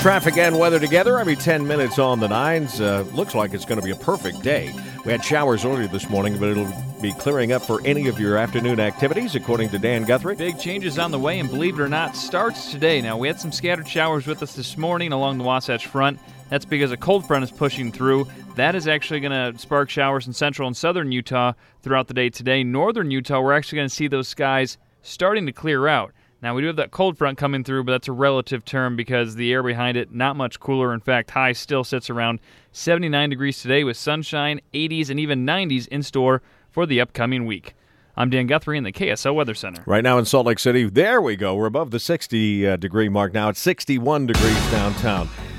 Traffic and weather together every 10 minutes on the nines. Looks like it's going to be a perfect day. We had showers earlier this morning, but it'll be clearing up for any of your afternoon activities, according to Dan Guthrie. Big changes on the way, and believe it or not, starts today. Now, we had some scattered showers with us this morning along the Wasatch Front. That's because a cold front is pushing through. That is actually going to spark showers in central and southern Utah throughout the day today. Northern Utah, we're actually going to see those skies starting to clear out. Now, we do have that cold front coming through, but that's a relative term because the air behind it, not much cooler. In fact, high still sits around 79 degrees today with sunshine, 80s, and even 90s in store for the upcoming week. I'm Dan Guthrie in the KSL Weather Center. Right now in Salt Lake City, there we go. We're above the 60-degree mark now. It's 61 degrees downtown.